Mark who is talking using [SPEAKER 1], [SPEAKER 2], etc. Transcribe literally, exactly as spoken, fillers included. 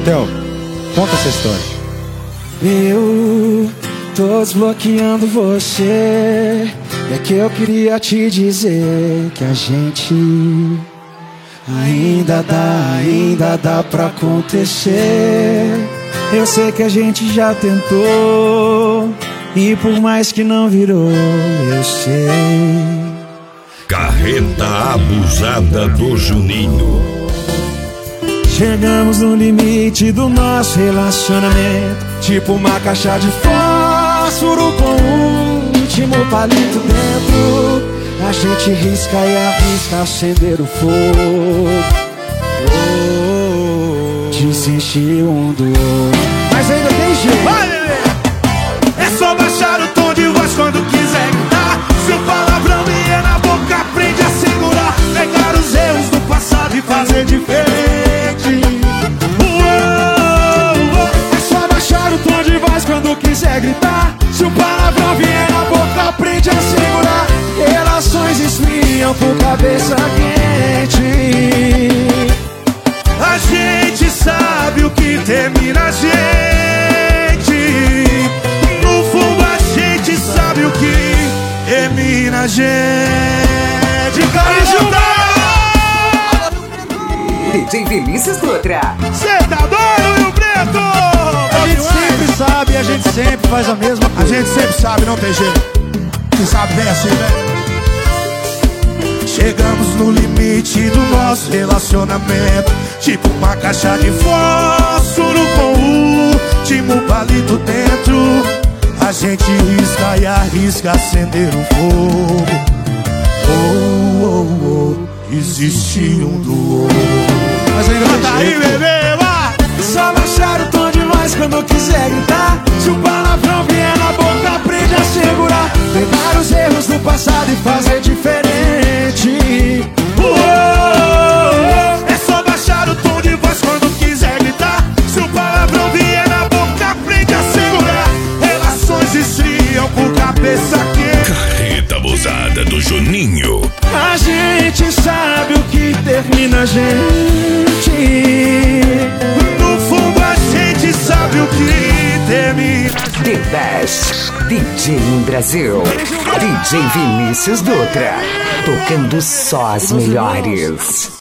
[SPEAKER 1] Theo, conta essa história.
[SPEAKER 2] Eu tô desbloqueando você. É que eu queria te dizer que a gente ainda dá, ainda dá pra acontecer. Eu sei que a gente já tentou, e por mais que não virou, eu sei.
[SPEAKER 3] Carreta Abusada do Juninho.
[SPEAKER 2] Chegamos no limite do nosso relacionamento, tipo uma caixa de fósforo com o último palito dentro. A gente risca e arrisca acender o fogo. Oh, desistir um do outro, mas ainda tem jeito.
[SPEAKER 4] Vai, bebê! É só baixar o tom de voz quando quiser gritar. Se o palavrão vier na boca, aprende a segurar. Pegar os erros do passado e fazer diferente.
[SPEAKER 2] É só baixar o tom de voz quando quiser gritar. Se o palavrão vier na boca, aprende a segurar. Relações esfriam por cabeça quente.
[SPEAKER 4] A gente sabe o que termina a gente. No fundo a gente sabe o que termina a gente.
[SPEAKER 5] D J Vinícius Dutra.
[SPEAKER 4] Cê tá doido, Rio Preto?
[SPEAKER 1] A gente sempre sabe, a gente sempre faz a mesma
[SPEAKER 4] A
[SPEAKER 1] coisa.
[SPEAKER 4] gente sempre sabe, não tem jeito. Você sabe bem assim, né? Chegamos no limite do nosso relacionamento, tipo uma caixa de fósforo com o último palito dentro. A gente risca e arrisca acender o fogo. Oh, oh, oh, existe um do outro.
[SPEAKER 2] Mas ainda
[SPEAKER 4] Canta aí, bebê, vai!
[SPEAKER 2] só baixar o tom de voz quando quiser gritar. Se o palavrão vier na boca, aprende a segurar. Pegar os erros do passado e fazer diferente.
[SPEAKER 4] Uou, é só baixar o tom de voz quando quiser gritar. Se o palavrão vier na boca, aprende a segurar. Relações esfriam por cabeça quente.
[SPEAKER 3] Carreta Abusada do Juninho.
[SPEAKER 2] A gente sabe o que termina a gente.
[SPEAKER 4] No fundo a gente sabe o que termina.
[SPEAKER 5] The Best D J em Brasil. D J Vinícius Dutra. Tocando só as melhores.